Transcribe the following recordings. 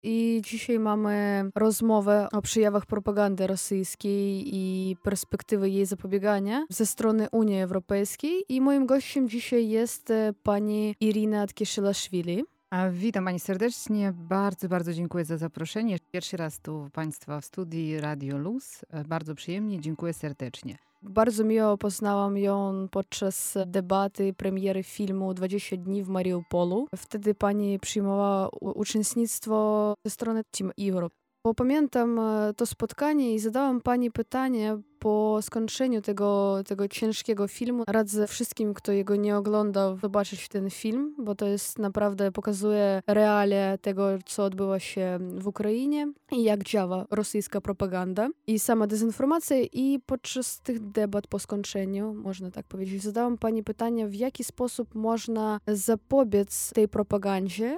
I dzisiaj mamy rozmowę o przejawach propagandy rosyjskiej i perspektywy jej zapobiegania ze strony Unii Europejskiej. I moim gościem dzisiaj jest pani Irina Tkiszelashvili. Witam Pani serdecznie. Bardzo, bardzo dziękuję za zaproszenie. Pierwszy raz tu Państwa w studii Radio Luz. Bardzo przyjemnie, dziękuję serdecznie. Bardzo miło poznałam ją podczas debaty premiery filmu 20 dni w Mariupolu. Wtedy pani przyjmowała uczestnictwo ze strony Team Europe. Bo pamiętam to spotkanie i zadałam pani pytanie po skończeniu tego ciężkiego filmu. Radzę wszystkim, kto jego nie oglądał, zobaczyć ten film, bo to jest naprawdę pokazuje realia tego, co odbywa się w Ukrainie i jak działa rosyjska propaganda i sama dezinformacja. I podczas tych debat po skończeniu, można tak powiedzieć, zadałam pani pytanie, w jaki sposób można zapobiec tej propagandzie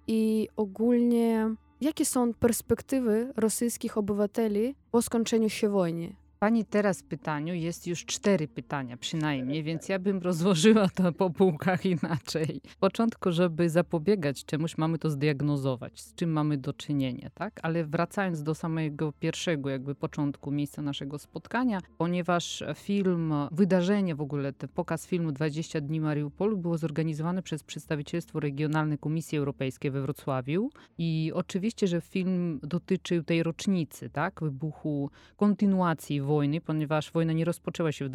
i ogólnie jakie są perspektywy rosyjskich obywateli po skończeniu się wojny? Pani teraz w pytaniu jest już 4 pytania przynajmniej, więc ja bym rozłożyła to po półkach inaczej. W początku, żeby zapobiegać czemuś, mamy to zdiagnozować, z czym mamy do czynienia, tak? Ale wracając do samego pierwszego początku miejsca naszego spotkania, ponieważ wydarzenie w ogóle, ten pokaz filmu 20 dni Mariupolu było zorganizowane przez przedstawicielstwo regionalne Komisji Europejskiej we Wrocławiu i oczywiście, że film dotyczył tej rocznicy, tak? Wybuchu, kontynuacji wojny, ponieważ wojna nie rozpoczęła się w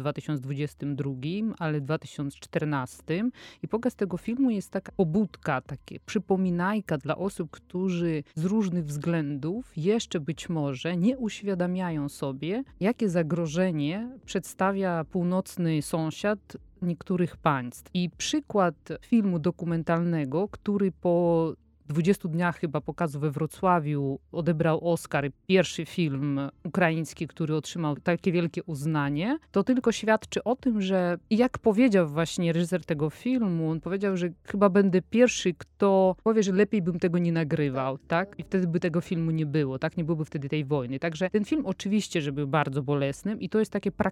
2022, ale w 2014 i pokaz tego filmu jest taka pobudka, takie przypominajka dla osób, którzy z różnych względów jeszcze być może nie uświadamiają sobie, jakie zagrożenie przedstawia północny sąsiad niektórych państw. I przykład filmu dokumentalnego, który po 20 dniach chyba pokazu we Wrocławiu odebrał Oscar, pierwszy film ukraiński, który otrzymał takie wielkie uznanie, to tylko świadczy o tym, że jak powiedział właśnie reżyser tego filmu, on powiedział, że chyba będę pierwszy, kto powie, że lepiej bym tego nie nagrywał, tak? I wtedy by tego filmu nie było, tak? Nie byłoby wtedy tej wojny. Także ten film oczywiście, że był bardzo bolesnym i to jest takie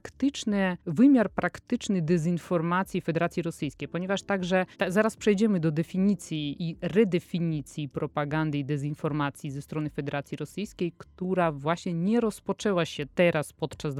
wymiar praktyczny dezinformacji Federacji Rosyjskiej, ponieważ także, zaraz przejdziemy do definicji i redefinicji propagandy i dezinformacji ze strony Federacji Rosyjskiej, która właśnie nie rozpoczęła się teraz podczas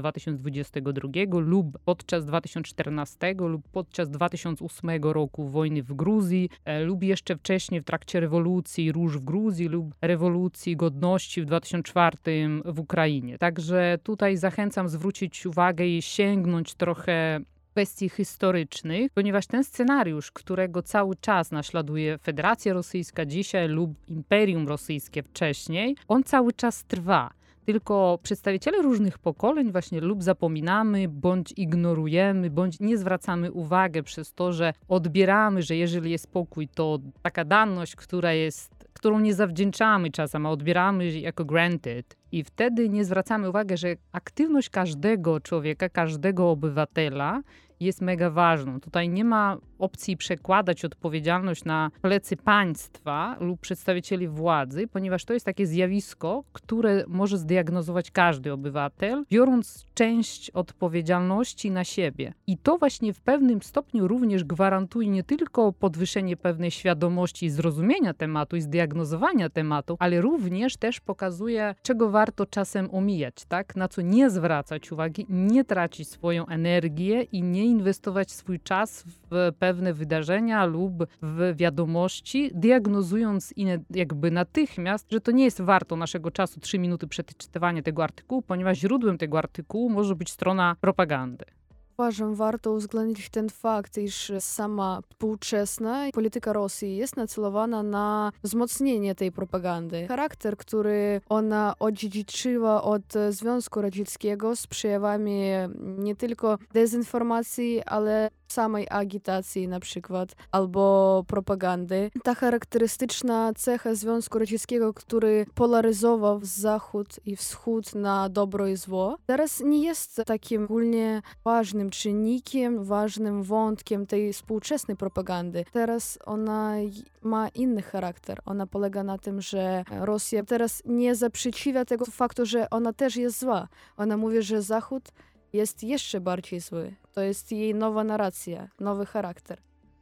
2022 lub podczas 2014 lub podczas 2008 roku wojny w Gruzji lub jeszcze wcześniej w trakcie rewolucji róż w Gruzji lub rewolucji godności w 2004 w Ukrainie. Także tutaj zachęcam zwrócić uwagę i sięgnąć trochę kwestii historycznych, ponieważ ten scenariusz, którego cały czas naśladuje Federacja Rosyjska dzisiaj lub Imperium Rosyjskie wcześniej, on cały czas trwa. Tylko przedstawiciele różnych pokoleń właśnie lub zapominamy, bądź ignorujemy, bądź nie zwracamy uwagi przez to, że odbieramy, że jeżeli jest pokój, to taka danność, którą nie zawdzięczamy czasem, a odbieramy jako granted. I wtedy nie zwracamy uwagi, że aktywność każdego człowieka, każdego obywatela jest mega ważną. Tutaj nie ma opcji przekładać odpowiedzialność na plecy państwa lub przedstawicieli władzy, ponieważ to jest takie zjawisko, które może zdiagnozować każdy obywatel, biorąc część odpowiedzialności na siebie. I to właśnie w pewnym stopniu również gwarantuje nie tylko podwyższenie pewnej świadomości i zrozumienia tematu i zdiagnozowania tematu, ale również też pokazuje, czego warto czasem omijać, tak? Na co nie zwracać uwagi, nie tracić swoją energię i nie inwestować swój czas w pewne wydarzenia lub w wiadomości, diagnozując natychmiast, że to nie jest warto naszego czasu 3 minuty przeczytywania tego artykułu, ponieważ źródłem tego artykułu może być strona propagandy. Uważam, warto uwzględnić ten fakt, iż sama współczesna polityka Rosji jest nacelowana na wzmocnienie tej propagandy. Charakter, który ona odziedziczyła od Związku Radzieckiego z przejawami nie tylko dezinformacji, ale samej agitacji na przykład, albo propagandy. Ta charakterystyczna cecha Związku Radzieckiego, który polaryzował Zachód i Wschód na dobro i zło, teraz nie jest takim ogólnie ważnym czynnikiem, ważnym wątkiem tej współczesnej propagandy. Teraz ona ma inny charakter. Ona polega na tym, że Rosja teraz nie zaprzeciwia tego faktu, że ona też jest zła. Ona mówi, że Zachód jest jeszcze bardziej zły. To jest jej nowa narracja, nowy charakter.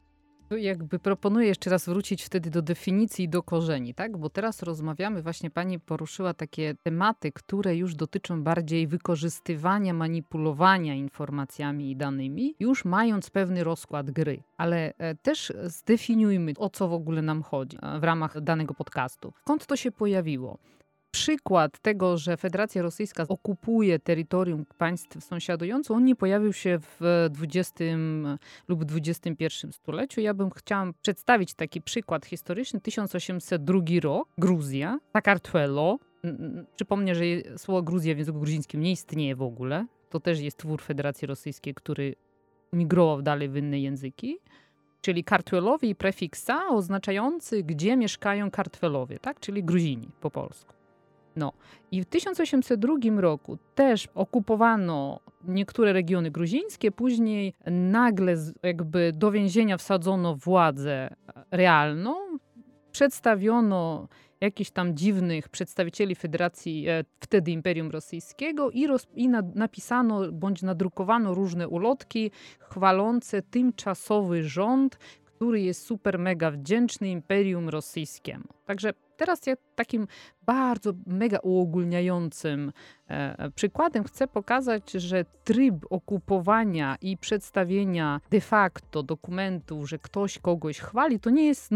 To jakby proponuję jeszcze raz wrócić wtedy do definicji i do korzeni, tak? Bo teraz rozmawiamy, właśnie pani poruszyła takie tematy, które już dotyczą bardziej wykorzystywania, manipulowania informacjami i danymi, już mając pewny rozkład gry. Ale też zdefiniujmy, o co w ogóle nam chodzi w ramach danego podcastu. Skąd to się pojawiło? Przykład tego, że Federacja Rosyjska okupuje terytorium państw sąsiadujących, on nie pojawił się w XX lub XXI stuleciu. Ja bym chciała przedstawić taki przykład historyczny. 1802 rok, Gruzja, Sakartvelo. Przypomnę, że słowo Gruzja w języku gruzińskim nie istnieje w ogóle. To też jest twór Federacji Rosyjskiej, który migrował dalej w inne języki. Czyli kartwelowie i prefiksa oznaczający, gdzie mieszkają kartwelowie, tak? Czyli Gruzini po polsku. No i w 1802 roku też okupowano niektóre regiony gruzińskie, później nagle jakby do więzienia wsadzono władzę realną, przedstawiono jakichś tam dziwnych przedstawicieli Federacji, wtedy Imperium Rosyjskiego i napisano bądź nadrukowano różne ulotki chwalące tymczasowy rząd, który jest super mega wdzięczny Imperium Rosyjskiemu. Także teraz ja takim bardzo mega uogólniającym przykładem chcę pokazać, że tryb okupowania i przedstawienia de facto dokumentów, że ktoś kogoś chwali, to nie jest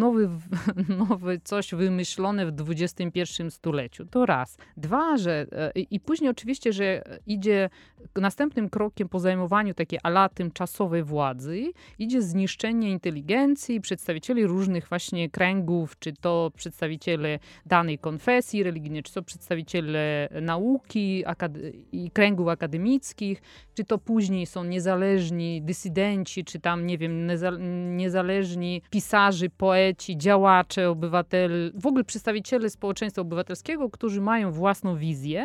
nowy coś wymyślone w XXI stuleciu. To raz. Dwa, że i później oczywiście, że idzie następnym krokiem po zajmowaniu takiej ala tymczasowej władzy, idzie zniszczenie inteligencji, przedstawicieli różnych właśnie kręgów, czy to przedstawiciele danej konfesji religijnej, czy to przedstawiciele nauki i kręgów akademickich, czy to później są niezależni dysydenci, czy tam, nie wiem, niezależni pisarze, poeci, działacze, obywatele, w ogóle przedstawiciele społeczeństwa obywatelskiego, którzy mają własną wizję,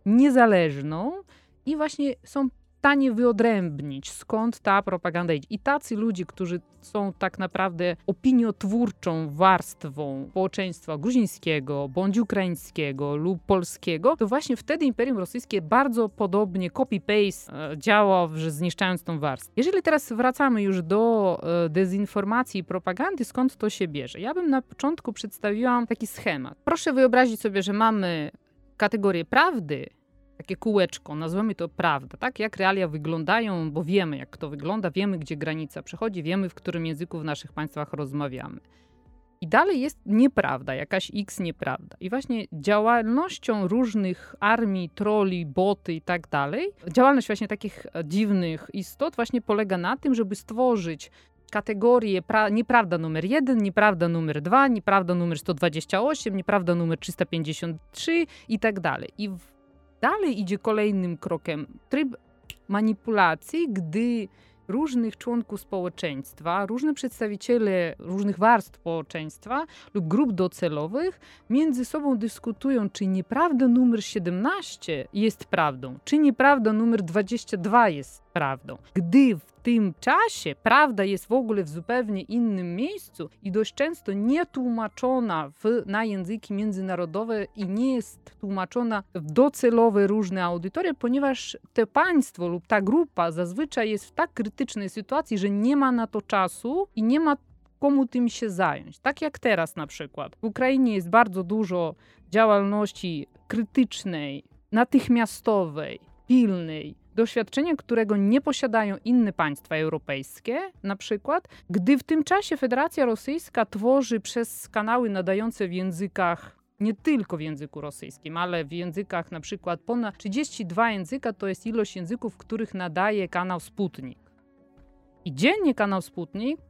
niezależną i właśnie są w stanie wyodrębnić, skąd ta propaganda idzie. I tacy ludzie, którzy są tak naprawdę opiniotwórczą warstwą społeczeństwa gruzińskiego, bądź ukraińskiego lub polskiego, to właśnie wtedy Imperium Rosyjskie bardzo podobnie copy-paste działało, zniszczając tą warstwę. Jeżeli teraz wracamy już do dezinformacji i propagandy, skąd to się bierze? Ja bym na początku przedstawiła taki schemat. Proszę wyobrazić sobie, że mamy kategorię prawdy, takie kółeczko, nazwijmy to prawda, tak? Jak realia wyglądają, bo wiemy, jak to wygląda, wiemy, gdzie granica przechodzi, wiemy, w którym języku w naszych państwach rozmawiamy. I dalej jest nieprawda, jakaś X nieprawda. I właśnie działalnością różnych armii, troli, boty i tak dalej, działalność właśnie takich dziwnych istot właśnie polega na tym, żeby stworzyć kategorie nieprawda numer 1, nieprawda numer 2, nieprawda numer 128, nieprawda numer 353 i tak dalej. I dalej idzie kolejnym krokiem tryb manipulacji, gdy różnych członków społeczeństwa, różne przedstawiciele różnych warstw społeczeństwa lub grup docelowych między sobą dyskutują, czy nieprawda numer 17 jest prawdą, czy nieprawda numer 22 jest prawdą. Gdy w tym czasie prawda jest w ogóle w zupełnie innym miejscu i dość często nie tłumaczona na języki międzynarodowe i nie jest tłumaczona w docelowe różne audytoria, ponieważ to państwo lub ta grupa zazwyczaj jest w tak krytycznej sytuacji, że nie ma na to czasu i nie ma komu tym się zająć. Tak jak teraz na przykład. W Ukrainie jest bardzo dużo działalności krytycznej, natychmiastowej, pilnej, doświadczenia, którego nie posiadają inne państwa europejskie, na przykład, gdy w tym czasie Federacja Rosyjska tworzy przez kanały nadające w językach, nie tylko w języku rosyjskim, ale w językach na przykład ponad 32 języka to jest ilość języków, w których nadaje kanał Sputnik. I dziennie kanał Sputnik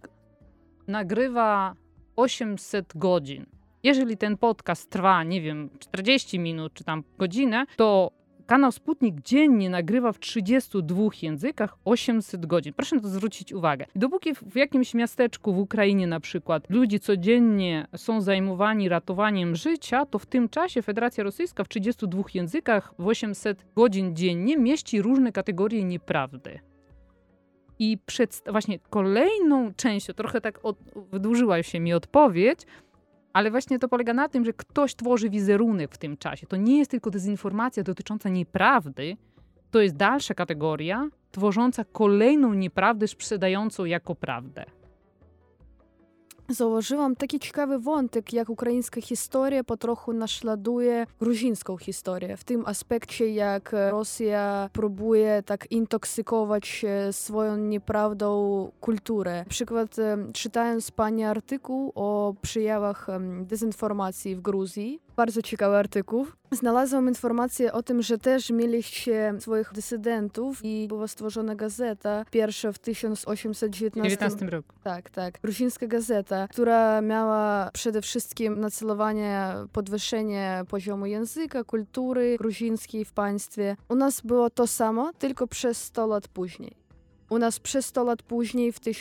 nagrywa 800 godzin. Jeżeli ten podcast trwa, nie wiem, 40 minut czy tam godzinę, to kanał Sputnik dziennie nagrywa w 32 językach 800 godzin. Proszę na to zwrócić uwagę. I dopóki w jakimś miasteczku w Ukrainie na przykład ludzie codziennie są zajmowani ratowaniem życia, to w tym czasie Federacja Rosyjska w 32 językach w 800 godzin dziennie mieści różne kategorie nieprawdy. I właśnie kolejną częścią, trochę tak wydłużyła się mi odpowiedź, ale właśnie to polega na tym, że ktoś tworzy wizerunek w tym czasie. To nie jest tylko dezinformacja dotycząca nieprawdy, to jest dalsza kategoria tworząca kolejną nieprawdę sprzedającą jako prawdę. zauważyłam taki ciekawy wątek, jak ukraińska historia potrochu naśladuje gruzińską historię. W tym aspekcie, jak Rosja próbuje tak intoksykować swoją nieprawdą kulturę. Na przykład czytając pani artykuł o przejawach dezinformacji w Gruzji, bardzo ciekawy artykuł, znalazłam informację o tym, że też mieliście swoich dysydentów i była stworzona gazeta, pierwsza w 1819 roku. Tak. Gruzińska gazeta, która miała przede wszystkim nacelowanie podwyższenie poziomu języka, kultury gruzińskiej w państwie. U nas było to samo, tylko przez 100 lat później. U nas przez 100 lat później, w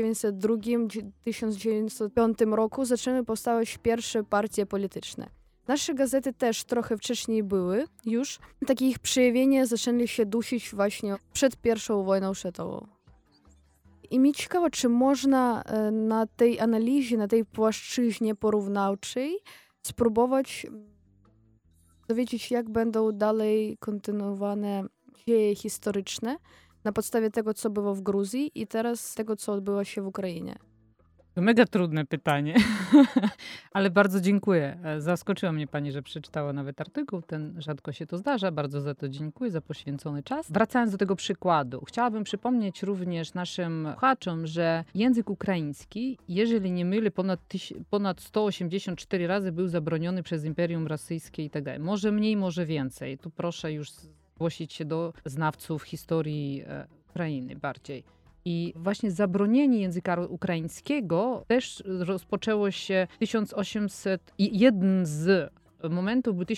1902-1905 roku zaczęły powstawać pierwsze partie polityczne. Nasze gazety też trochę wcześniej były już. Takie ich przejawienia zaczęli się dusić właśnie przed I wojną światową. I mnie ciekawe, czy można na tej analizie, na tej płaszczyźnie porównawczej spróbować dowiedzieć, jak będą dalej kontynuowane dzieje historyczne na podstawie tego, co było w Gruzji i teraz tego, co odbyło się w Ukrainie. To mega trudne pytanie, ale bardzo dziękuję. Zaskoczyła mnie pani, że przeczytała nawet artykuł, rzadko się to zdarza. Bardzo za to dziękuję, za poświęcony czas. Wracając do tego przykładu, chciałabym przypomnieć również naszym słuchaczom, że język ukraiński, jeżeli nie mylę, ponad 184 razy był zabroniony przez Imperium Rosyjskie i tak dalej. Może mniej, może więcej. Tu proszę już zgłosić się do znawców historii Ukrainy bardziej. I właśnie zabronienie języka ukraińskiego też rozpoczęło się jeden z momentów był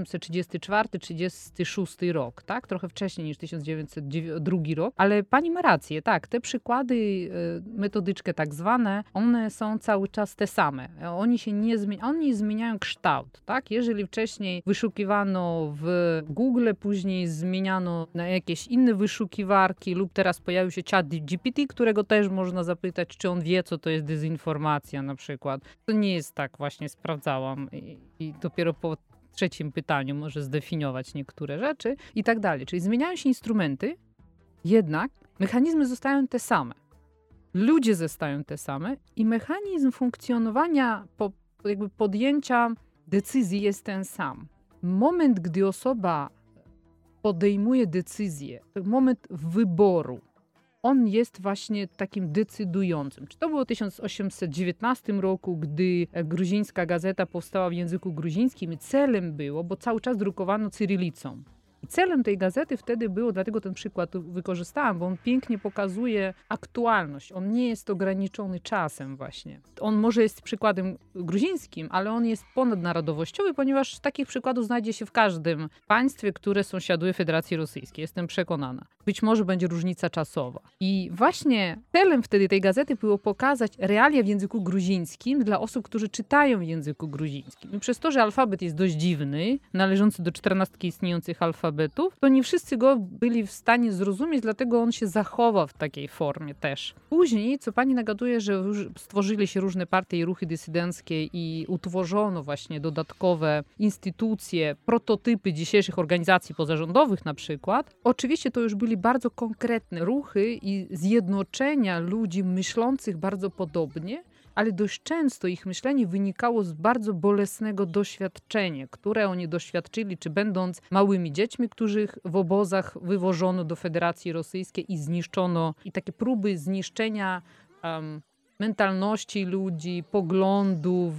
1834-36 rok, tak? Trochę wcześniej niż 1902 rok, ale pani ma rację, tak, te przykłady, metodyczkę tak zwane, one są cały czas te same. Oni się nie zmieniają, oni zmieniają kształt, tak? Jeżeli wcześniej wyszukiwano w Google, później zmieniano na jakieś inne wyszukiwarki lub teraz pojawił się ChatGPT, którego też można zapytać, czy on wie, co to jest dezinformacja na przykład. To nie jest tak, właśnie sprawdzałam i dopiero po trzecim pytaniu może zdefiniować niektóre rzeczy i tak dalej. Czyli zmieniają się instrumenty, jednak mechanizmy zostają te same. Ludzie zostają te same i mechanizm funkcjonowania, jakby podjęcia decyzji jest ten sam. Moment, gdy osoba podejmuje decyzję, moment wyboru, on jest właśnie takim decydującym. Czy to było w 1819 roku, gdy gruzińska gazeta powstała w języku gruzińskim i celem było, bo cały czas drukowano cyrylicą. I celem tej gazety wtedy było, dlatego ten przykład wykorzystałam, bo on pięknie pokazuje aktualność. On nie jest ograniczony czasem właśnie. On może jest przykładem gruzińskim, ale on jest ponadnarodowościowy, ponieważ takich przykładów znajdzie się w każdym państwie, które sąsiaduje Federacji Rosyjskiej. Jestem przekonana. Być może będzie różnica czasowa. I właśnie celem wtedy tej gazety było pokazać realia w języku gruzińskim dla osób, którzy czytają w języku gruzińskim. I przez to, że alfabet jest dość dziwny, należący do 14 istniejących alfabetów, to nie wszyscy go byli w stanie zrozumieć, dlatego on się zachował w takiej formie też. Później, co pani nagaduje, że stworzyli się różne partie i ruchy dysydenckie i utworzono właśnie dodatkowe instytucje, prototypy dzisiejszych organizacji pozarządowych na przykład. Oczywiście to już byli bardzo konkretne ruchy i zjednoczenia ludzi myślących bardzo podobnie, ale dość często ich myślenie wynikało z bardzo bolesnego doświadczenia, które oni doświadczyli, czy będąc małymi dziećmi, których w obozach wywożono do Federacji Rosyjskiej i zniszczono, i takie próby zniszczenia mentalności ludzi, poglądów,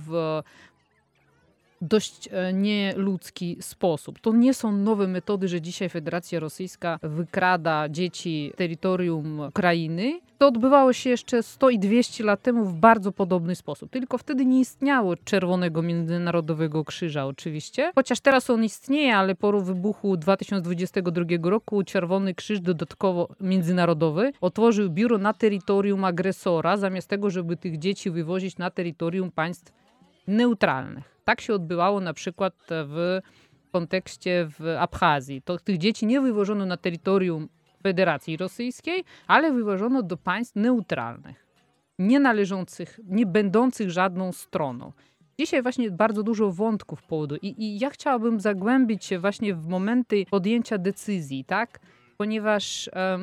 dość nieludzki sposób. To nie są nowe metody, że dzisiaj Federacja Rosyjska wykrada dzieci z terytorium Ukrainy. To odbywało się jeszcze 100 i 200 lat temu w bardzo podobny sposób. Tylko wtedy nie istniało Czerwonego Międzynarodowego Krzyża oczywiście. Chociaż teraz on istnieje, ale po wybuchu 2022 roku Czerwony Krzyż dodatkowo międzynarodowy otworzył biuro na terytorium agresora, zamiast tego, żeby tych dzieci wywozić na terytorium państw neutralnych. Tak się odbywało na przykład w kontekście w Abchazji. To tych dzieci nie wywożono na terytorium Federacji Rosyjskiej, ale wywożono do państw neutralnych, nie należących, nie będących żadną stroną. Dzisiaj właśnie bardzo dużo wątków powodu i ja chciałabym zagłębić się właśnie w momenty podjęcia decyzji, tak? Ponieważ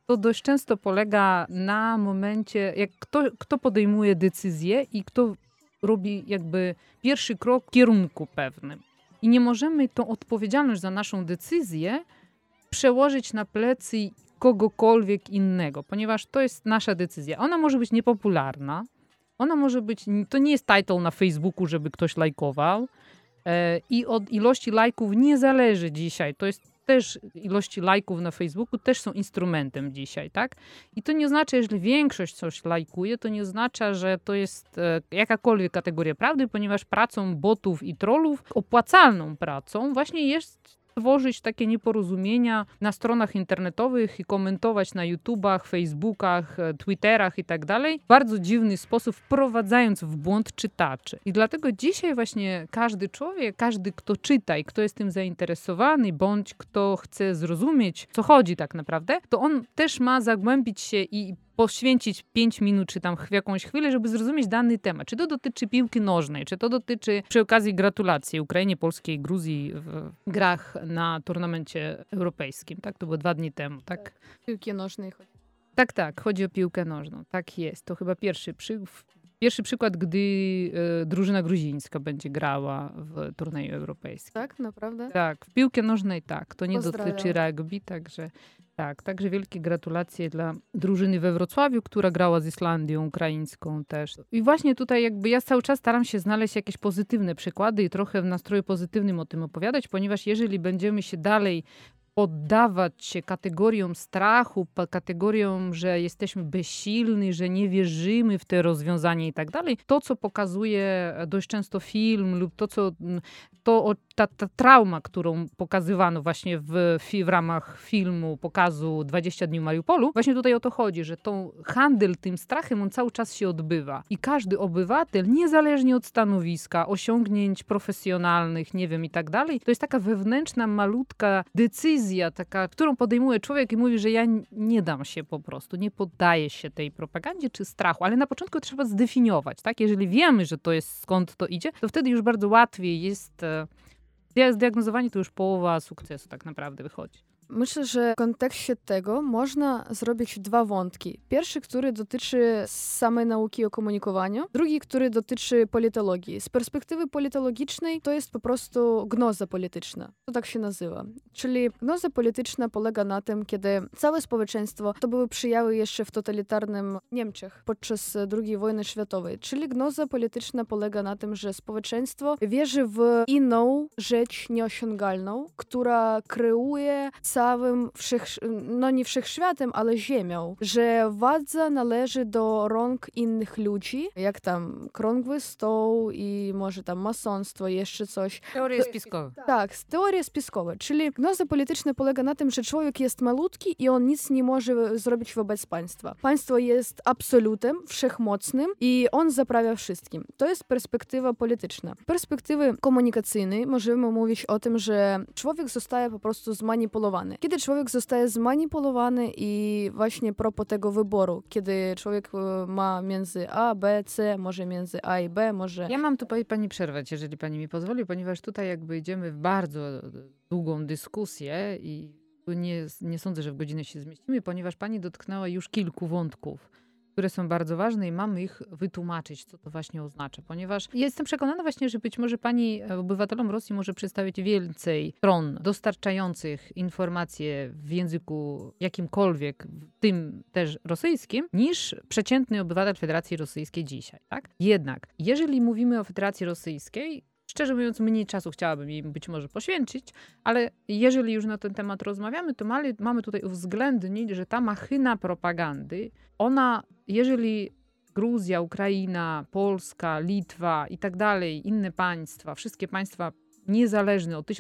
to dość często polega na momencie, jak kto podejmuje decyzję i kto robi jakby pierwszy krok w kierunku pewnym. I nie możemy tą odpowiedzialność za naszą decyzję przełożyć na plecy kogokolwiek innego, ponieważ to jest nasza decyzja. Ona może być niepopularna, ona może być, to nie jest title na Facebooku, żeby ktoś lajkował i od ilości lajków nie zależy dzisiaj. To jest też ilości lajków na Facebooku też są instrumentem dzisiaj, tak? I to nie oznacza, jeżeli większość coś lajkuje, to nie oznacza, że to jest jakakolwiek kategoria prawdy, ponieważ pracą botów i trollów, opłacalną pracą właśnie jest tworzyć takie nieporozumienia na stronach internetowych i komentować na YouTubach, Facebookach, Twitterach i tak dalej w bardzo dziwny sposób, wprowadzając w błąd czytaczy. I dlatego dzisiaj właśnie każdy człowiek, każdy kto czyta i kto jest tym zainteresowany, bądź kto chce zrozumieć, co chodzi tak naprawdę, to on też ma zagłębić się i poświęcić 5 minut, czy tam jakąś chwilę, żeby zrozumieć dany temat. Czy to dotyczy piłki nożnej, czy to dotyczy przy okazji gratulacji Ukrainie, Polskiej, Gruzji w grach na turnamencie europejskim. Tak, to było 2 dni temu, tak? Piłki nożnej chodzi. Tak, chodzi o piłkę nożną. Tak jest. To chyba pierwszy przykład, gdy drużyna gruzińska będzie grała w turnieju europejskim. Tak, naprawdę? Tak, w piłkę nożnej tak. To nie Pozdrawiam. dotyczy rugby, także wielkie gratulacje dla drużyny we Wrocławiu, która grała z Islandią ukraińską też. I właśnie tutaj jakby ja cały czas staram się znaleźć jakieś pozytywne przykłady i trochę w nastroju pozytywnym o tym opowiadać, ponieważ jeżeli będziemy się dalej poddawać się kategoriom strachu, kategoriom, że jesteśmy bezsilni, że nie wierzymy w te rozwiązania i tak dalej. To, co pokazuje dość często film lub ta trauma, którą pokazywano właśnie w ramach filmu pokazu 20 dni w Mariupolu, właśnie tutaj o to chodzi, że handel tym strachem, on cały czas się odbywa. I każdy obywatel, niezależnie od stanowiska, osiągnięć profesjonalnych, nie wiem i tak dalej, to jest taka wewnętrzna, malutka decyzja, którą podejmuje człowiek i mówi, że ja nie dam się po prostu, nie poddaję się tej propagandzie czy strachu, ale na początku trzeba zdefiniować, tak? Jeżeli wiemy, że to jest skąd to idzie, to wtedy już bardzo łatwiej jest zdiagnozowanie, to już połowa sukcesu tak naprawdę wychodzi. Myślę, że w kontekście tego można zrobić 2 wątki. Pierwszy, który dotyczy samej nauki o komunikowaniu, drugi, który dotyczy politologii. Z perspektywy politologicznej to jest po prostu gnoza polityczna. To tak się nazywa. Czyli gnoza polityczna polega na tym, kiedy całe społeczeństwo, to były przyjały jeszcze w totalitarnym Niemczech podczas II wojny światowej. Czyli gnoza polityczna polega na tym, że społeczeństwo wierzy w inną rzecz nieosiągalną, która kreuje całym nie wszechświatem, ale ziemią, że władza należy do rąk innych ludzi, jak tam krągły stoł i może tam masonstwo, jeszcze coś. Teorie spiskowe. Tak, teorie spiskowe, czyli gnoza polityczna polega na tym, że człowiek jest malutki i on nic nie może zrobić wobec państwa. Państwo jest absolutem, wszechmocnym i on zaprawia wszystkim. To jest perspektywa polityczna. Z perspektywy komunikacyjnej możemy mówić o tym, że człowiek zostaje po prostu zmanipulowany. Kiedy człowiek zostaje zmanipulowany i właśnie propos tego wyboru, kiedy człowiek ma między A, B, C, może między A i B, może... Ja mam tu pani przerwać, jeżeli pani mi pozwoli, ponieważ tutaj jakby idziemy w bardzo długą dyskusję i nie sądzę, że w godzinę się zmieścimy, ponieważ pani dotknęła już kilku wątków, które są bardzo ważne i mamy ich wytłumaczyć, co to właśnie oznacza. Ponieważ jestem przekonana właśnie, że być może pani obywatelom Rosji może przedstawić więcej stron dostarczających informacje w języku jakimkolwiek, w tym też rosyjskim, niż przeciętny obywatel Federacji Rosyjskiej dzisiaj. Tak? Jednak, jeżeli mówimy o Federacji Rosyjskiej, szczerze mówiąc, mniej czasu chciałabym im być może poświęcić, ale jeżeli już na ten temat rozmawiamy, to mamy tutaj uwzględnić, że ta machina propagandy, ona, jeżeli Gruzja, Ukraina, Polska, Litwa i tak dalej, inne państwa, wszystkie państwa niezależne od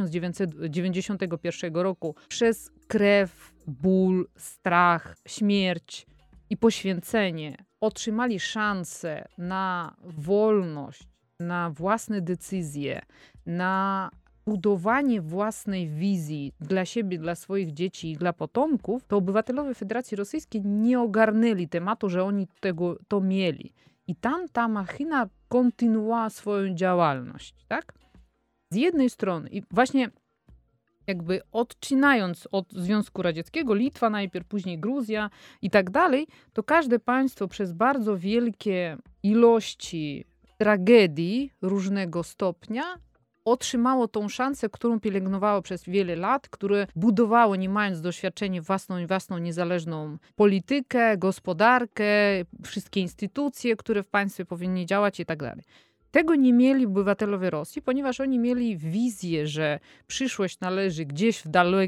1991 roku przez krew, ból, strach, śmierć i poświęcenie otrzymali szansę na wolność, na własne decyzje, na budowanie własnej wizji dla siebie, dla swoich dzieci i dla potomków, to obywatelowie Federacji Rosyjskiej nie ogarnęli tematu, że oni to mieli. I tam ta machina kontynuowała swoją działalność, tak? Z jednej strony, i właśnie jakby odcinając od Związku Radzieckiego, Litwa najpierw, później Gruzja i tak dalej, to każde państwo przez bardzo wielkie ilości tragedii różnego stopnia otrzymało tą szansę, którą pielęgnowało przez wiele lat, które budowało, nie mając doświadczenia, własną niezależną politykę, gospodarkę, wszystkie instytucje, które w państwie powinny działać i tak dalej. Tego nie mieli obywatelowie Rosji, ponieważ oni mieli wizję, że przyszłość należy gdzieś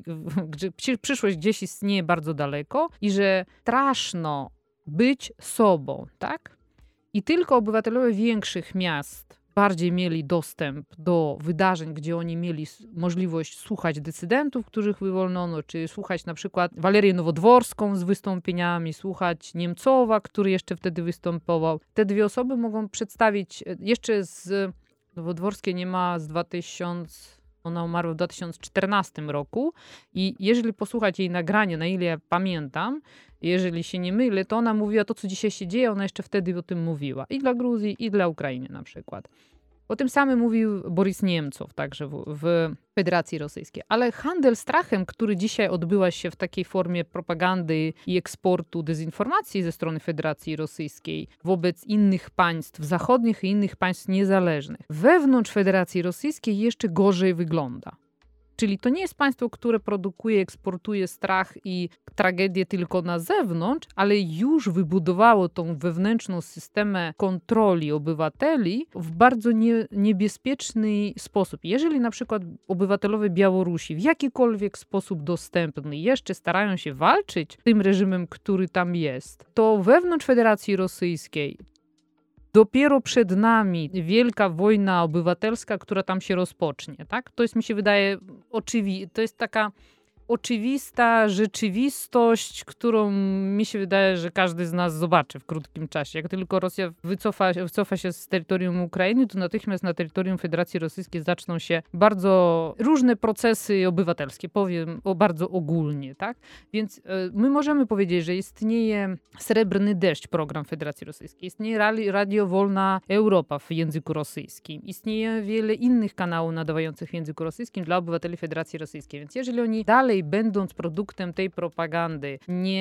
przyszłość gdzieś istnieje bardzo daleko i że straszno być sobą, tak? I tylko obywatelowie większych miast bardziej mieli dostęp do wydarzeń, gdzie oni mieli możliwość słuchać decydentów, których wywolniono, czy słuchać na przykład Walerię Nowodworską z wystąpieniami, słuchać Niemcowa, który jeszcze wtedy występował. Te dwie osoby mogą przedstawić jeszcze z Nowodworskiej nie ma z 2000. Ona umarła w 2014 roku i jeżeli posłuchać jej nagrania, na ile ja pamiętam, jeżeli się nie mylę, to ona mówiła to, co dzisiaj się dzieje, ona jeszcze wtedy o tym mówiła. I dla Gruzji, i dla Ukrainy na przykład. O tym samym mówił Boris Niemcow także w Federacji Rosyjskiej. Ale handel strachem, który dzisiaj odbywa się w takiej formie propagandy i eksportu dezinformacji ze strony Federacji Rosyjskiej wobec innych państw zachodnich i innych państw niezależnych, wewnątrz Federacji Rosyjskiej jeszcze gorzej wygląda. Czyli to nie jest państwo, które produkuje, eksportuje strach i tragedię tylko na zewnątrz, ale już wybudowało tą wewnętrzną systemę kontroli obywateli w bardzo niebezpieczny sposób. Jeżeli na przykład obywatelowie Białorusi w jakikolwiek sposób dostępny jeszcze starają się walczyć z tym reżimem, który tam jest, to wewnątrz Federacji Rosyjskiej dopiero przed nami wielka wojna obywatelska, która tam się rozpocznie, tak? To jest, mi się wydaje, to jest taka oczywista rzeczywistość, którą mi się wydaje, że każdy z nas zobaczy w krótkim czasie. Jak tylko Rosja wycofa się z terytorium Ukrainy, to natychmiast na terytorium Federacji Rosyjskiej zaczną się bardzo różne procesy obywatelskie, powiem bardzo ogólnie, tak? Więc my możemy powiedzieć, że istnieje Srebrny Deszcz, program Federacji Rosyjskiej, istnieje Radio Wolna Europa w języku rosyjskim, istnieje wiele innych kanałów nadawających w języku rosyjskim dla obywateli Federacji Rosyjskiej. Więc jeżeli oni dalej będąc produktem tej propagandy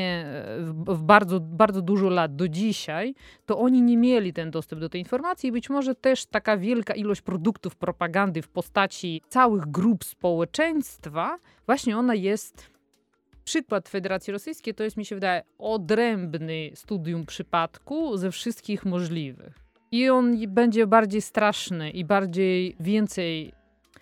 w bardzo, bardzo dużo lat do dzisiaj, to oni nie mieli ten dostęp do tej informacji i być może też taka wielka ilość produktów propagandy w postaci całych grup społeczeństwa, właśnie ona jest. Przykład Federacji Rosyjskiej to jest, mi się wydaje, odrębny studium przypadku ze wszystkich możliwych. I on będzie bardziej straszny i więcej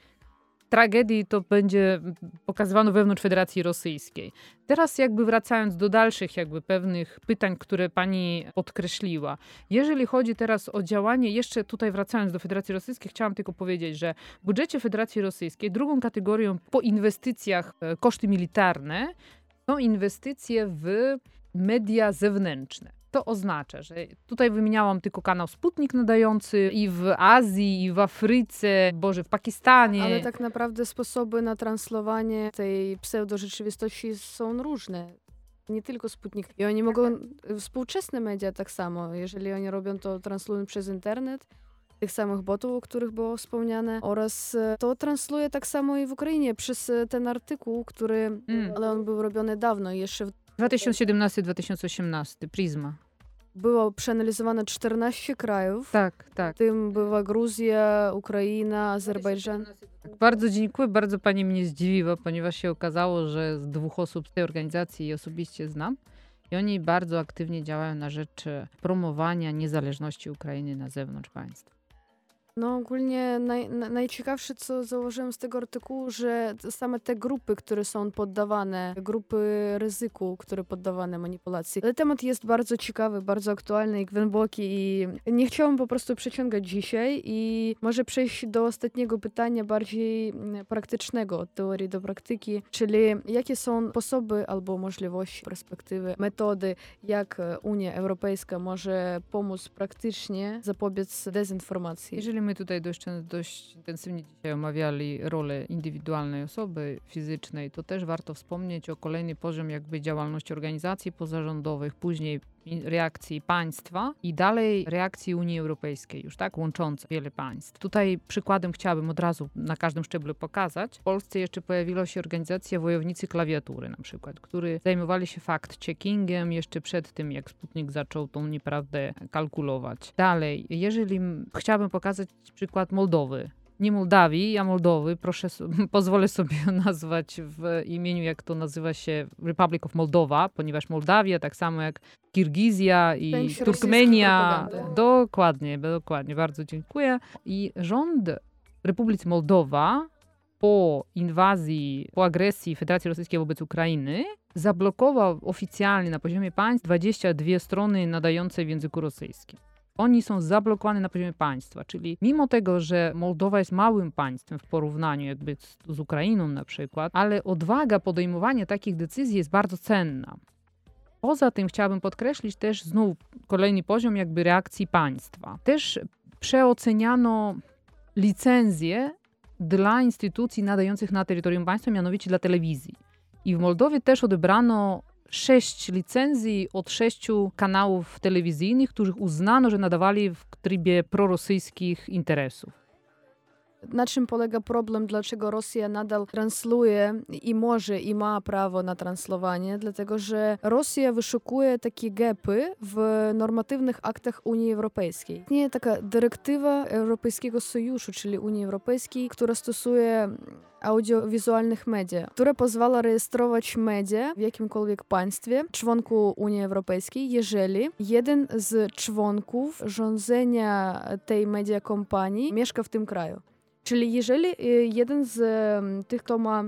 tragedii to będzie pokazywano wewnątrz Federacji Rosyjskiej. Teraz jakby wracając do dalszych jakby pewnych pytań, które pani podkreśliła. Jeżeli chodzi teraz o działanie, jeszcze tutaj wracając do Federacji Rosyjskiej, chciałam tylko powiedzieć, że w budżecie Federacji Rosyjskiej drugą kategorią po inwestycjach koszty militarne są inwestycje w media zewnętrzne. To oznacza, że tutaj wymieniałam tylko kanał Sputnik nadający i w Azji, i w Afryce, w Pakistanie. Ale tak naprawdę sposoby na translowanie tej pseudorzeczywistości są różne. Nie tylko Sputnik. I oni mogą, współczesne media tak samo, jeżeli oni robią to, translują przez internet, tych samych botów, o których było wspomniane, oraz to transluje tak samo i w Ukrainie przez ten artykuł, ale on był robiony dawno, jeszcze w 2017-2018, Prizma. Było przeanalizowane 14 krajów. Tak. W tym była Gruzja, Ukraina, Azerbejdżan. Bardzo dziękuję, bardzo pani mnie zdziwiła, ponieważ się okazało, że z 2 osób z tej organizacji osobiście znam i oni bardzo aktywnie działają na rzecz promowania niezależności Ukrainy na zewnątrz państwa. No ogólnie najciekawsze, co zauważyłem z tego artykułu, że same te grupy, które są poddawane, grupy ryzyku, które poddawane manipulacji. Ale temat jest bardzo ciekawy, bardzo aktualny i głęboki i nie chciałam po prostu przeciągać dzisiaj i może przejść do ostatniego pytania, bardziej praktycznego, od teorii do praktyki, czyli jakie są sposoby albo możliwości, perspektywy, metody, jak Unia Europejska może pomóc praktycznie zapobiec dezinformacji. Jeżeli my tutaj dość intensywnie dzisiaj omawiali rolę indywidualnej osoby fizycznej, to też warto wspomnieć o kolejny poziom jakby działalności organizacji pozarządowych, później reakcji państwa i dalej reakcji Unii Europejskiej, już tak, łączące wiele państw. Tutaj przykładem chciałabym od razu na każdym szczeblu pokazać. W Polsce jeszcze pojawiła się organizacja Wojownicy Klawiatury na przykład, którzy zajmowali się fact-checkingiem jeszcze przed tym, jak Sputnik zaczął tą nieprawdę kalkulować. Dalej, jeżeli chciałabym pokazać przykład Moldowy, nie Mołdawii, a Moldowy. Pozwolę sobie nazwać w imieniu, jak to nazywa się, Republic of Moldova, ponieważ Mołdawia, tak samo jak Kirgizja i Turkmenia. Dokładnie, bardzo dziękuję. I rząd Republiki Moldowa po inwazji, po agresji Federacji Rosyjskiej wobec Ukrainy zablokował oficjalnie na poziomie państw 22 strony nadające w języku rosyjskim. Oni są zablokowani na poziomie państwa, czyli mimo tego, że Mołdowa jest małym państwem w porównaniu jakby z Ukrainą na przykład, ale odwaga podejmowania takich decyzji jest bardzo cenna. Poza tym chciałabym podkreślić też znów kolejny poziom jakby reakcji państwa. Też przeoceniano licencje dla instytucji nadających na terytorium państwa, mianowicie dla telewizji. I w Moldowie też odebrano 6 licencji od 6 kanałów telewizyjnych, których uznano, że nadawali w trybie prorosyjskich interesów. Na czym polega problem, dlaczego Rosja nadal transluje i może i ma prawo na translowanie? Dlatego, że Rosja wyszukuje takie gapy w normatywnych aktach Unii Europejskiej. Istnieje taka dyrektywa Europejskiego Sojuszu, czyli Unii Europejskiej, która stosuje audiowizualnych media, która pozwala rejestrować media w jakimkolwiek państwie, członku Unii Europejskiej, jeżeli jeden z członków rządzenia tej media kompanii mieszka w tym kraju. Czyli jeżeli jeden z tych, kto ma...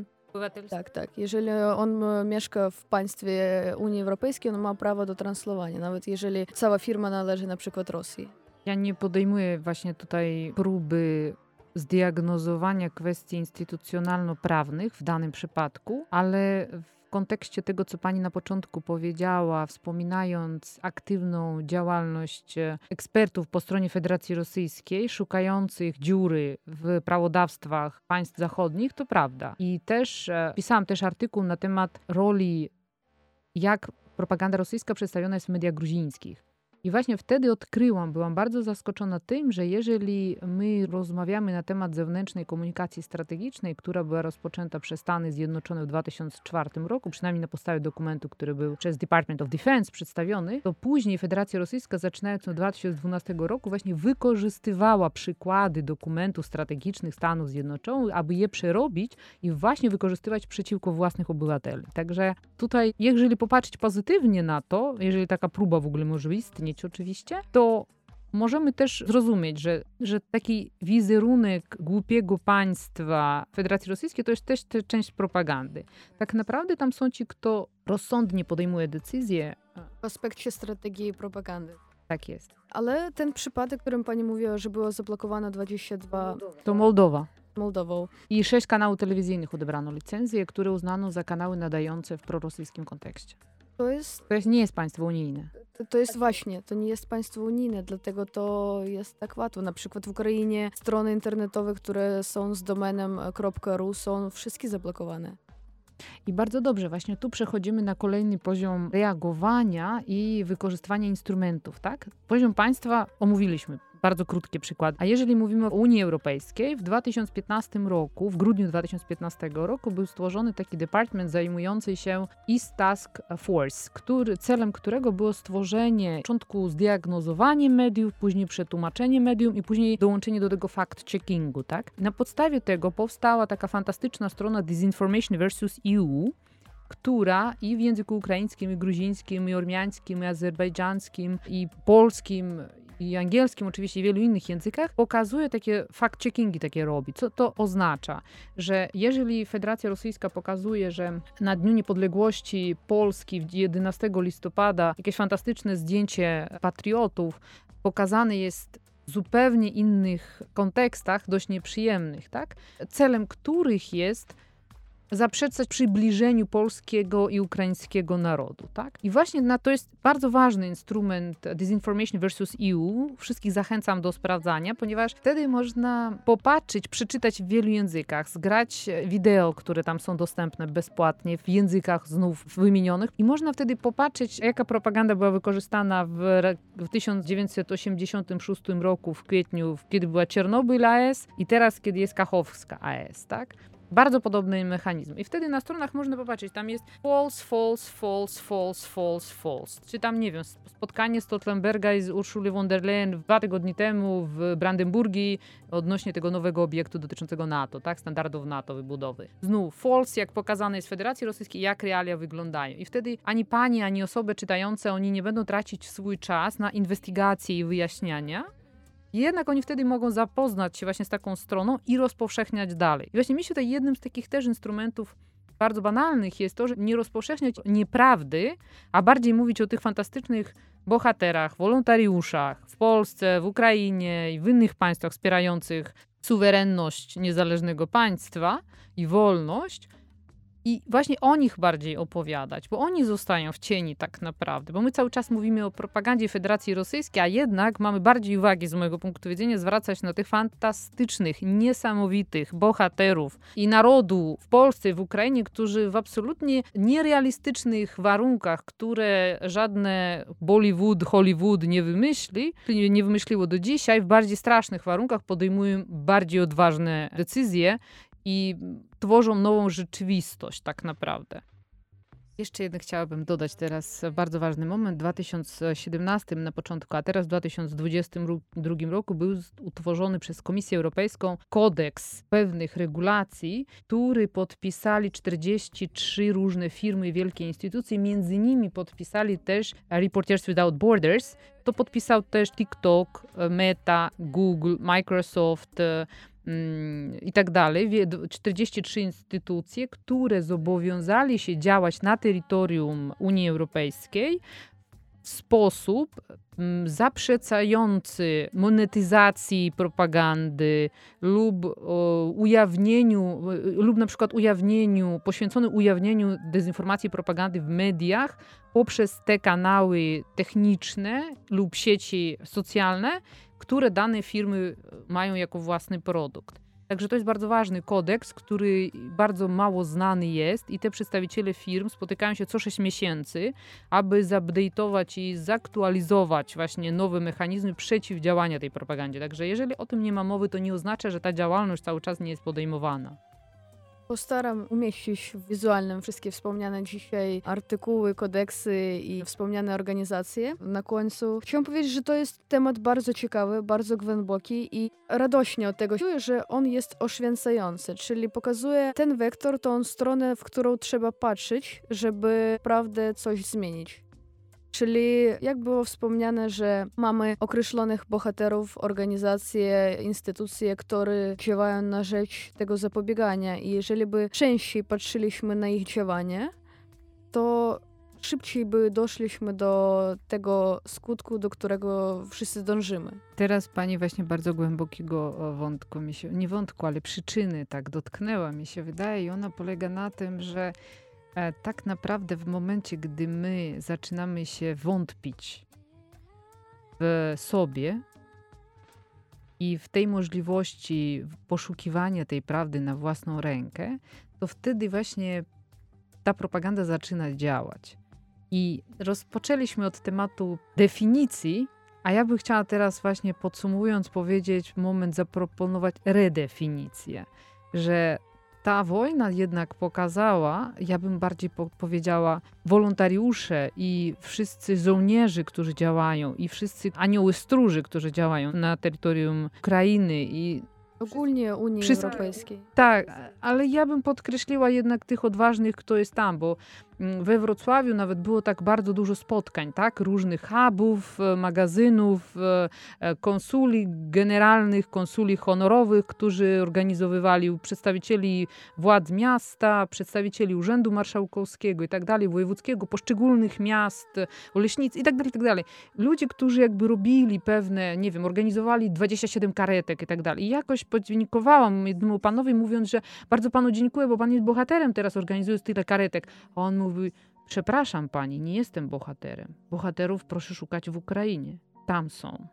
Tak. Jeżeli on mieszka w państwie Unii Europejskiej, on ma prawo do translowania, nawet jeżeli cała firma należy na przykład Rosji. Ja nie podejmuję właśnie tutaj próby zdiagnozowania kwestii instytucjonalno-prawnych w danym przypadku, ale w kontekście tego, co pani na początku powiedziała, wspominając aktywną działalność ekspertów po stronie Federacji Rosyjskiej, szukających dziury w prawodawstwach państw zachodnich, to prawda. I też pisałam też artykuł na temat roli, jak propaganda rosyjska przedstawiona jest w mediach gruzińskich. I właśnie wtedy byłam bardzo zaskoczona tym, że jeżeli my rozmawiamy na temat zewnętrznej komunikacji strategicznej, która była rozpoczęta przez Stany Zjednoczone w 2004 roku, przynajmniej na podstawie dokumentu, który był przez Department of Defense przedstawiony, to później Federacja Rosyjska, zaczynając od 2012 roku, właśnie wykorzystywała przykłady dokumentów strategicznych Stanów Zjednoczonych, aby je przerobić i właśnie wykorzystywać przeciwko własnych obywateli. Także tutaj, jeżeli popatrzeć pozytywnie na to, jeżeli taka próba w ogóle może istnieć, oczywiście, to możemy też zrozumieć, że taki wizerunek głupiego państwa Federacji Rosyjskiej to jest też część propagandy. Tak naprawdę tam są ci, kto rozsądnie podejmuje decyzje. W aspekcie strategii i propagandy. Tak jest. Ale ten przypadek, o którym pani mówiła, że było zablokowane 22... To Mołdową. I 6 kanałów telewizyjnych odebrano licencje, które uznano za kanały nadające w prorosyjskim kontekście. To nie jest państwo unijne. To jest właśnie, to nie jest państwo unijne, dlatego to jest tak łatwo. Na przykład w Ukrainie strony internetowe, które są z domenem .ru, są wszystkie zablokowane. I bardzo dobrze, właśnie tu przechodzimy na kolejny poziom reagowania i wykorzystywania instrumentów, tak? Poziom państwa omówiliśmy. Bardzo krótki przykład. A jeżeli mówimy o Unii Europejskiej, w 2015 roku, w grudniu 2015 roku był stworzony taki department zajmujący się East Task Force, celem którego było stworzenie, na początku zdiagnozowanie mediów, później przetłumaczenie medium i później dołączenie do tego fact-checkingu, tak? Na podstawie tego powstała taka fantastyczna strona Disinformation vs. EU, która i w języku ukraińskim, i gruzińskim, i ormiańskim, i azerbejdżańskim, i polskim, i angielskim oczywiście, i wielu innych językach, pokazuje takie fact-checkingi, takie robi. Co to oznacza? Że jeżeli Federacja Rosyjska pokazuje, że na Dniu Niepodległości Polski 11 listopada jakieś fantastyczne zdjęcie patriotów pokazane jest w zupełnie innych kontekstach, dość nieprzyjemnych, tak? Celem których jest zaprzeczać przybliżeniu polskiego i ukraińskiego narodu. Tak? I właśnie to jest bardzo ważny instrument Disinformation versus EU. Wszystkich zachęcam do sprawdzania, ponieważ wtedy można popatrzeć, przeczytać w wielu językach, zgrać wideo, które tam są dostępne bezpłatnie w językach znów wymienionych i można wtedy popatrzeć, jaka propaganda była wykorzystana w 1986 roku w kwietniu, kiedy była Czernobyl AES i teraz, kiedy jest Kachowska AES, tak? Bardzo podobny mechanizm. I wtedy na stronach można popatrzeć, tam jest false, false, false, false, false, false. Czy tam, nie wiem, spotkanie Stoltenberga i z Urszuli von der Leyen 2 tygodnie temu w Brandenburgii odnośnie tego nowego obiektu dotyczącego NATO, tak? Standardów NATO wybudowy. Znów false, jak pokazane jest w Federacji Rosyjskiej, jak realia wyglądają. I wtedy ani pani, ani osoby czytające, oni nie będą tracić swój czas na inwestygacje i wyjaśniania. Jednak oni wtedy mogą zapoznać się właśnie z taką stroną i rozpowszechniać dalej. I właśnie mi się tutaj jednym z takich też instrumentów bardzo banalnych jest to, że nie rozpowszechniać nieprawdy, a bardziej mówić o tych fantastycznych bohaterach, wolontariuszach w Polsce, w Ukrainie i w innych państwach wspierających suwerenność niezależnego państwa i wolność. I właśnie o nich bardziej opowiadać, bo oni zostają w cieni tak naprawdę, bo my cały czas mówimy o propagandzie Federacji Rosyjskiej, a jednak mamy bardziej uwagi z mojego punktu widzenia zwracać na tych fantastycznych, niesamowitych bohaterów i narodu w Polsce, w Ukrainie, którzy w absolutnie nierealistycznych warunkach, które żadne Bollywood, Hollywood nie wymyśliło do dzisiaj, w bardziej strasznych warunkach podejmują bardziej odważne decyzje i tworzą nową rzeczywistość tak naprawdę. Jeszcze jednak chciałabym dodać teraz bardzo ważny moment. W 2017 na początku, a teraz w 2022 roku był utworzony przez Komisję Europejską kodeks pewnych regulacji, który podpisali 43 różne firmy i wielkie instytucje. Między nimi podpisali też Reporters Without Borders. To podpisał też TikTok, Meta, Google, Microsoft, i tak dalej, 43 instytucje, które zobowiązali się działać na terytorium Unii Europejskiej w sposób zaprzeczający monetyzacji propagandy lub na przykład poświęcony ujawnieniu dezinformacji i propagandy w mediach poprzez te kanały techniczne lub sieci socjalne, które dane firmy mają jako własny produkt. Także to jest bardzo ważny kodeks, który bardzo mało znany jest i te przedstawiciele firm spotykają się co 6 miesięcy, aby zupdate'ować i zaktualizować właśnie nowe mechanizmy przeciwdziałania tej propagandzie. Także jeżeli o tym nie ma mowy, to nie oznacza, że ta działalność cały czas nie jest podejmowana. Postaram umieścić w wizualnym wszystkie wspomniane dzisiaj artykuły, kodeksy i wspomniane organizacje. Na końcu chciałam powiedzieć, że to jest temat bardzo ciekawy, bardzo głęboki i radośnie od tego czuję, że on jest oświęcający, czyli pokazuje ten wektor, tą stronę, w którą trzeba patrzeć, żeby naprawdę coś zmienić. Czyli jak było wspomniane, że mamy określonych bohaterów, organizacje, instytucje, które działają na rzecz tego zapobiegania i jeżeli by częściej patrzyliśmy na ich działanie, to szybciej by doszliśmy do tego skutku, do którego wszyscy dążymy. Teraz pani właśnie bardzo głębokiego wątku, ale przyczyny tak dotknęła, mi się wydaje, i ona polega na tym, że tak naprawdę w momencie, gdy my zaczynamy się wątpić w sobie i w tej możliwości poszukiwania tej prawdy na własną rękę, to wtedy właśnie ta propaganda zaczyna działać. I rozpoczęliśmy od tematu definicji, a ja bym chciała teraz właśnie podsumowując zaproponować redefinicję, że ta wojna jednak pokazała, ja bym bardziej powiedziała, wolontariusze i wszyscy żołnierze, którzy działają i wszyscy anioły stróży, którzy działają na terytorium Ukrainy i ogólnie Unii Europejskiej. Tak, ale ja bym podkreśliła jednak tych odważnych, kto jest tam, bo we Wrocławiu nawet było tak bardzo dużo spotkań, tak? Różnych hubów, magazynów, konsuli generalnych, konsuli honorowych, którzy organizowywali przedstawicieli władz miasta, przedstawicieli Urzędu Marszałkowskiego i tak dalej, wojewódzkiego, poszczególnych miast, Oleśnicy i tak dalej, i tak dalej. Ludzie, którzy jakby robili pewne, nie wiem, organizowali 27 karetek i tak dalej. I jakoś podziękowałam jednemu panowi, mówiąc, że bardzo panu dziękuję, bo pan jest bohaterem, teraz organizując tyle karetek. A on mówi, przepraszam pani, nie jestem bohaterem. Bohaterów proszę szukać w Ukrainie. Tam są.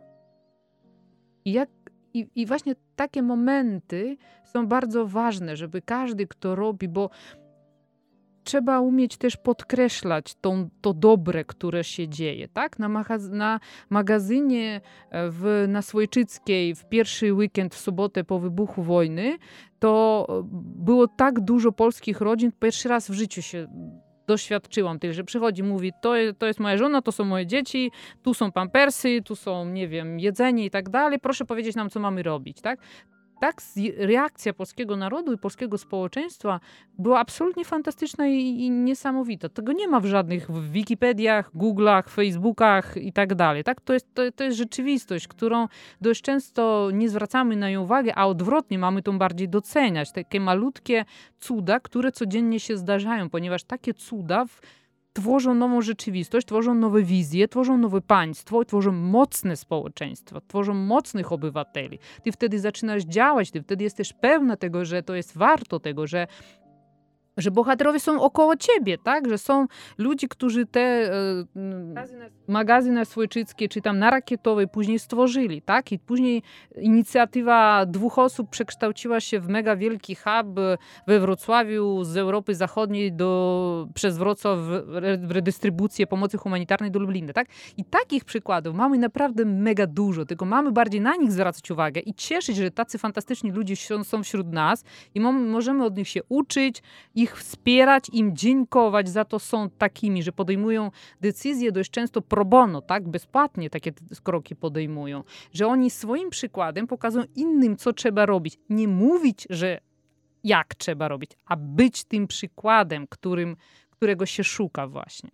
I właśnie takie momenty są bardzo ważne, żeby każdy, kto robi, bo trzeba umieć też podkreślać to dobre, które się dzieje. Tak? Na magazynie na Swojczyckiej w pierwszy weekend, w sobotę po wybuchu wojny, to było tak dużo polskich rodzin, pierwszy raz w życiu się doświadczyłam tych, że przychodzi, mówi, to jest moja żona, to są moje dzieci, tu są pampersy, tu są, nie wiem, jedzenie i tak dalej, proszę powiedzieć nam, co mamy robić, tak? Tak, reakcja polskiego narodu i polskiego społeczeństwa była absolutnie fantastyczna i niesamowita. Tego nie ma w żadnych Wikipediach, Google'ach, Facebookach i tak dalej. Tak? To jest rzeczywistość, którą dość często nie zwracamy na nią uwagę, a odwrotnie mamy tą bardziej doceniać. Takie malutkie cuda, które codziennie się zdarzają, ponieważ takie cuda tworzą nową rzeczywistość, tworzą nowe wizje, tworzą nowe państwo, tworzą mocne społeczeństwo, tworzą mocnych obywateli. Ty wtedy zaczynasz działać, ty wtedy jesteś pewna tego, że to jest warto tego, że bohaterowie są około ciebie, tak? Że są ludzie, którzy te magazyny swojczyckie, czy tam na Rakietowej później stworzyli, tak? I później inicjatywa 2 osób przekształciła się w mega wielki hub we Wrocławiu z Europy Zachodniej przez Wrocław w redystrybucję pomocy humanitarnej do Lublina, tak? I takich przykładów mamy naprawdę mega dużo, tylko mamy bardziej na nich zwracać uwagę i cieszyć, że tacy fantastyczni ludzie są wśród nas i możemy od nich się uczyć, ich wspierać, im dziękować za to, są takimi, że podejmują decyzje dość często pro bono, tak? Bezpłatnie takie kroki podejmują. Że oni swoim przykładem pokazują innym, co trzeba robić. Nie mówić, że jak trzeba robić, a być tym przykładem, którego się szuka właśnie.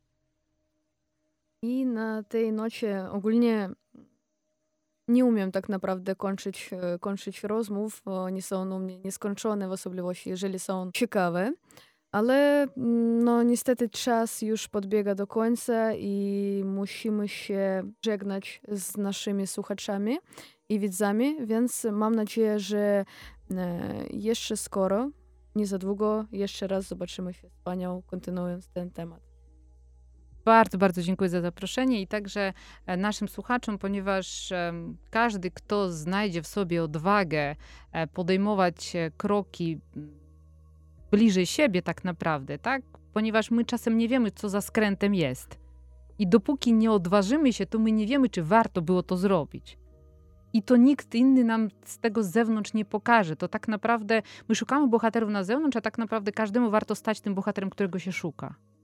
I na tej nocie ogólnie nie umiem tak naprawdę kończyć rozmów, bo one są u mnie nieskończone, w особливості, jeżeli są ciekawe. Ale no niestety czas już podbiega do końca i musimy się żegnać z naszymi słuchaczami i widzami, więc mam nadzieję, że jeszcze skoro, nie za długo, jeszcze raz zobaczymy się z panią, kontynuując ten temat. Bardzo, bardzo dziękuję za zaproszenie i także naszym słuchaczom, ponieważ każdy, kto znajdzie w sobie odwagę podejmować kroki bliżej siebie tak naprawdę, tak? Ponieważ my czasem nie wiemy, co za skrętem jest. I dopóki nie odważymy się, to my nie wiemy, czy warto było to zrobić. I to nikt inny nam z tego z zewnątrz nie pokaże. To tak naprawdę my szukamy bohaterów na zewnątrz, a tak naprawdę każdemu warto stać tym bohaterem, którego się szuka.